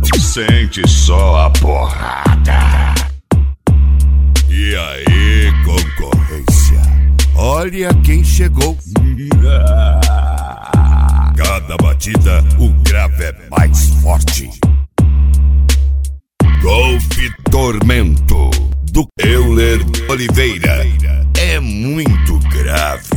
Sente só a porrada. E aí, concorrência? Olha quem chegou. Cada batida, o grave é mais forte. Golpe Tormento, do Euler Oliveira. É muito grave.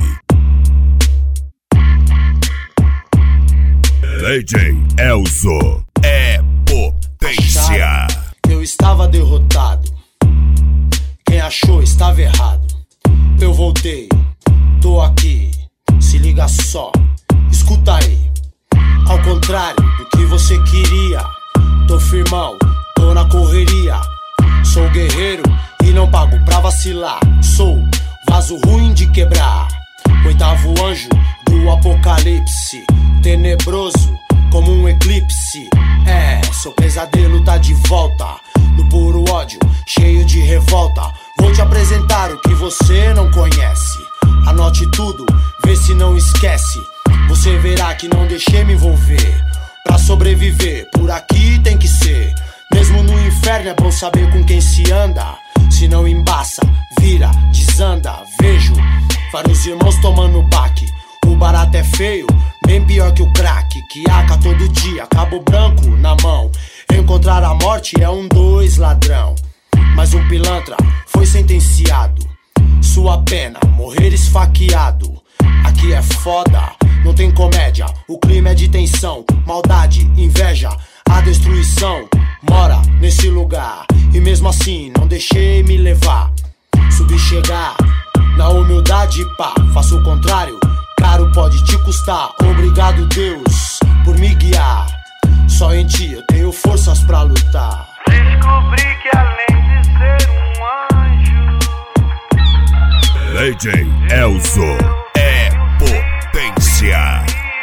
DJ Elzo é potência. Eu estava derrotado. Quem achou estava errado. Eu voltei, tô aqui. Se liga só, escuta aí. Ao contrário do que você queria, tô firmão, tô na correria. Sou guerreiro e não pago pra vacilar. Sou vaso ruim de quebrar. Oitavo anjo do apocalipse, tenebroso como um eclipse. É, seu pesadelo tá de volta, no puro ódio, cheio de revolta. Vou te apresentar o que você não conhece. Anote tudo, vê se não esquece. Você verá que não deixei me envolver. Pra sobreviver, por aqui tem que ser. Mesmo no inferno é bom saber com quem se anda. Se não embaça, vira, desanda. Vejo vários irmãos tomando baque. O barato é feio, bem pior que o crack. Que aca todo dia, cabo branco na mão. Encontrar a morte é 2 ladrão. Mas um pilantra foi sentenciado. Sua pena, morrer esfaqueado. Aqui é foda, não tem comédia. O clima é de tensão, maldade, inveja. A destruição mora nesse lugar. E mesmo assim não deixei me levar. Subi chegar, na humildade pá. Faço o contrário, caro pode te custar. Obrigado Deus por me guiar. Só em ti eu tenho forças pra lutar. Descobri que além de ser um anjo, DJ Elzo é potência.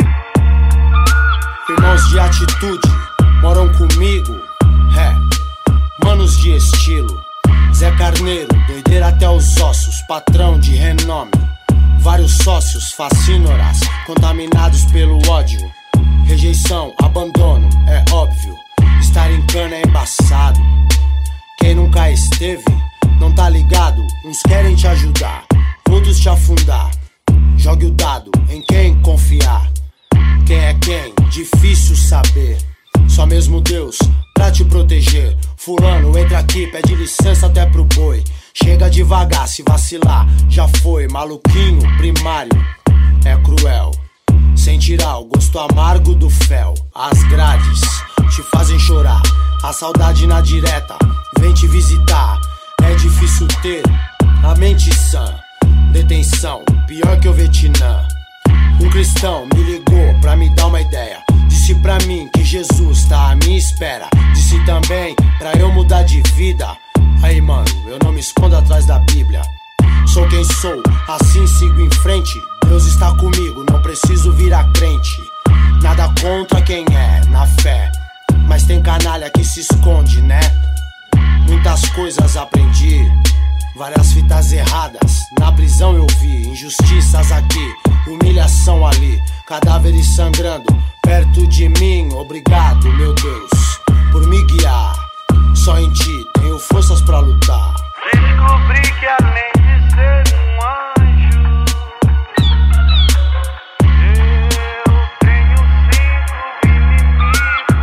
Irmãos de atitude moram comigo, manos de estilo. Zé Carneiro, doideira até os ossos, patrão de renome. Vários sócios, facínoras, contaminados pelo ódio. Rejeição, abandono, é óbvio. Estar em cana é embaçado. Quem nunca esteve, não tá ligado. Uns querem te ajudar, outros te afundar. Jogue o dado em quem confiar. Quem é quem? Difícil saber. Só mesmo Deus pra te proteger. Fulano, entra aqui, pede licença até pro boi. Chega devagar, se vacilar, já foi. Maluquinho primário, é cruel. Sem tirar o gosto amargo do fel. As grades te fazem chorar. A saudade na direta vem te visitar. É difícil ter a mente sã. Detenção, pior que o Vietnã. Um cristão me ligou pra me dar uma ideia. Disse pra mim que Jesus tá à minha espera. Disse também pra eu mudar de vida. Aí mano, eu não me escondo atrás da Bíblia. Sou quem sou, assim sigo em frente. Deus está comigo, não preciso virar crente. Nada contra quem é, na fé. Mas tem canalha que se esconde, né? Muitas coisas aprendi, várias fitas erradas. Na prisão eu vi injustiças aqui, humilhação ali, cadáveres sangrando perto de mim. Obrigado, meu Deus, por me guiar. Só em ti tenho forças pra lutar. descobri que além de ser um anjo, eu tenho 5 inimigos.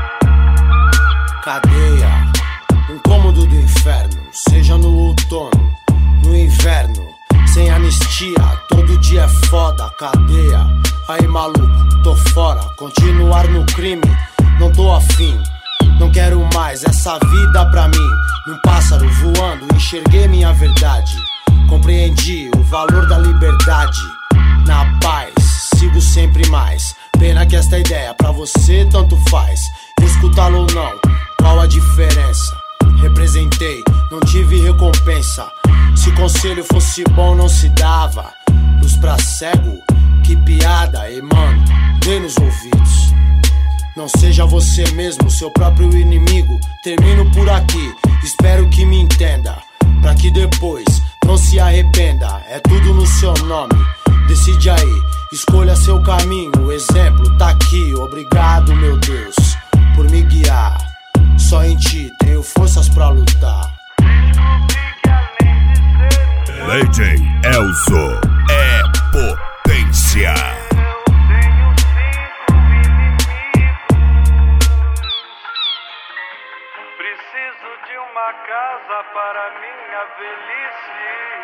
Cadeia, um cômodo do inferno. Seja no outono, no inverno. Sem anistia, todo dia é foda. Cadeia, aí maluco, tô fora. Continuar no crime, não tô afim. Não quero mais essa vida pra mim. Num pássaro voando, enxerguei minha verdade. Compreendi o valor da liberdade. Na paz, sigo sempre mais. Pena que esta ideia pra você tanto faz. Escutá-lo ou não, qual a diferença? Representei, não tive recompensa. Se conselho fosse bom não se dava. Luz pra cego, que piada. E mano, dê nos ouvidos. Não seja você mesmo, seu próprio inimigo. Termino por aqui, espero que me entenda. Pra que depois não se arrependa. É tudo no seu nome, decide aí. Escolha seu caminho, o exemplo tá aqui. Obrigado, meu Deus, por me guiar. Só em ti tenho forças pra lutar. DJ Elzo é potência. Preciso de uma casa para minha velhice.